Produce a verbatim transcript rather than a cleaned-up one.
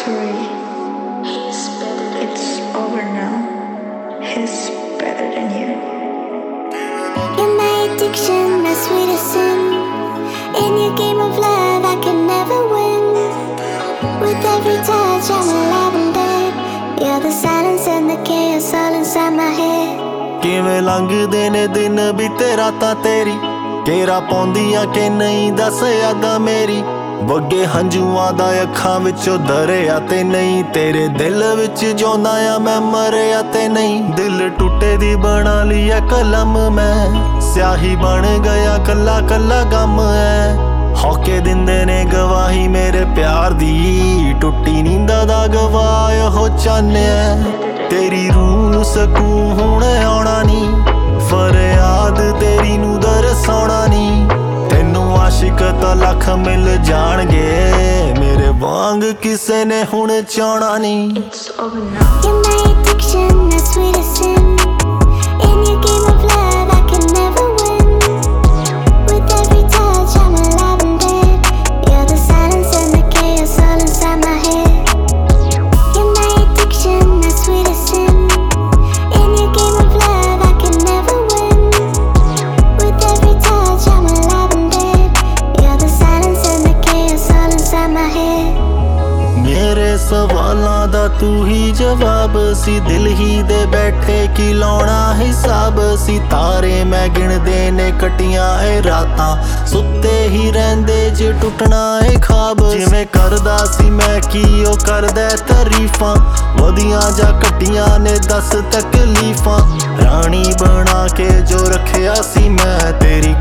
sorry. It's over now. He's better than you. You're my addiction, my sweetest sin. In your game of love, I can never win. With every touch, I'm alive and dead. You're the silence and the chaos all inside my head. ਕਿਵੇਂ ਲੰਘਦੇ ਨੇ ਦਿਨ ਬੀਤੇ ਰਾਤਾਂ ਤੇਰੀ, ਘੇਰਾ ਪਾਉਂਦੀਆਂ ਕਿ ਨਹੀਂ ਦੱਸ ਯਾਦਾਂ ਮੇਰੀ। ਵਗੇ ਹੰਝੂਆਂ ਦਾ ਅੱਖਾਂ ਵਿੱਚੋਂ ਦਰਿਆ ਤੇ ਨਹੀਂ, ਤੇਰੇ ਦਿਲ ਵਿੱਚ ਜਿਉਂਦਾ ਆ ਮੈਂ ਮਰਿਆ ਤੇ ਨਹੀਂ। ਦਿਲ ਟੁੱਟੇ ਦੀ ਬਣਾ ਲਈ ਐ ਕਲਮ ਮੈਂ, ਸਿਆਹੀ ਬਣ ਗਿਆ ਕੱਲਾ ਕੱਲਾ ਗਮ ਐ। ਹੌਕੇ ਦਿੰਦੇ ਨੇ ਗਵਾਹੀ ਮੇਰੇ ਪਿਆਰ ਦੀ, ਟੁੱਟੀ ਨੀਂਦਾਂ ਦਾ ਗਵਾਹ ਉਹ ਚਾਨਿਆ। ਤੇਰੀ ਰੂਹ ਸਕੂਨ ਹੁਣ ਆਉਣਾ ਨੀ, ਫਰਿਆਦ ਤੇਰੀ ਨੂੰ ਦਰਸਾਉਣਾ ਨੀ। ਤੈਨੂੰ ਆਸ਼ਿਕ ਤਾਂ ਲੱਖ ਮਿਲ ਜਾਣਗੇ, ਮੇਰੇ ਵਾਂਗ ਕਿਸੇ ਨੇ ਹੁਣ ਚਾਹਣਾ ਨੀ। It's over now. You're my addiction, my sweetest sin. In your game of love, I can never win. With every touch, I'm alive and dead. You're the silence and the chaos all inside my head. You're my addiction, my sweetest sin. In your game of love, I can never win. With every touch, I'm alive and dead. You're the silence and the chaos all inside my head. ਮੇਰੇ ਸਵਾਲਾਂ ਦਾ ਤੂੰ ਹੀ ਜਵਾਬ ਸੀ, ਦਿਲ ਹੀ ਦੇ ਬੈਠੇ ਕੀ ਲਾਉਣਾ ਹਿਸਾਬ ਸੀ। ਤਾਰੇ ਮੈਂ ਗਿਣਦੇ ਨੇ ਕੱਟੀਆਂ ਏ ਰਾਤਾਂ, ਸੁੱਤੇ ਹੀ ਰਹਿੰਦੇ ਜੇ ਟੁੱਟਣਾ ਏ ਖਾਬ। ਜਿਵੇਂ ਕਰਦਾ ਸੀ ਮੈਂ ਕੀ ਉਹ ਕਰਦਾ ਤਾਰੀਫਾਂ, ਵਧੀਆਂ ਜਾਂ ਘਟੀਆਂ ਨੇ ਦੱਸ ਤਕਲੀਫਾਂ। ਰਾਣੀ ਬਣਾ ਕੇ ਜੋ ਰੱਖਿਆ ਸੀ ਮੈਂ, ਤੇਰੀ